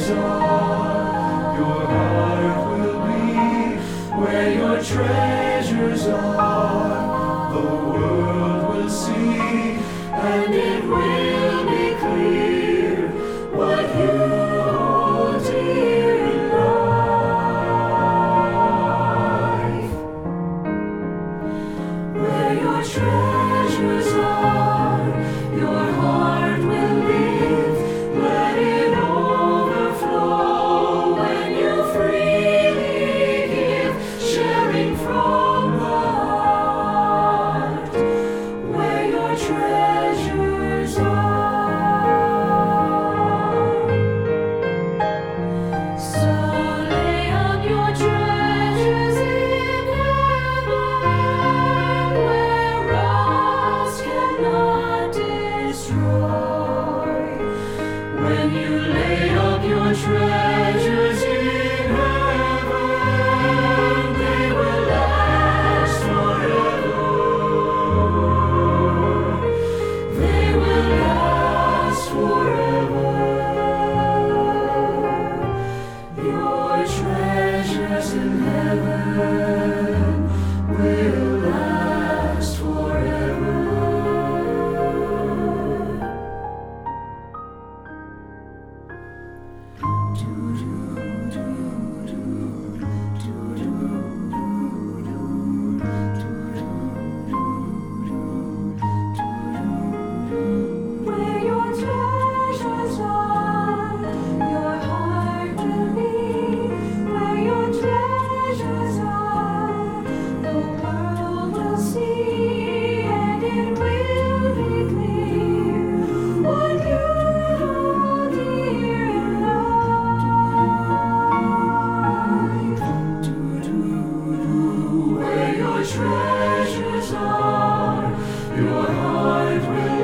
treasures are, your heart will be. Where your treasures are, the world will see, and it will be clear what you hold dear in life. Where your treasures are, your heart will live. Let it overflow when you freely give, sharing from the heart. Where your treasures are. So lay up your treasures in heaven, where rust cannot destroy. When you lay up your treasures in heaven, they will last forever. They will last forever. Your treasures in heaven will last forever. Where your treasures are, your heart will be. Where your treasures are, the world will see, and it will be clear what you hold dear in life. Where your treasures are, your heart will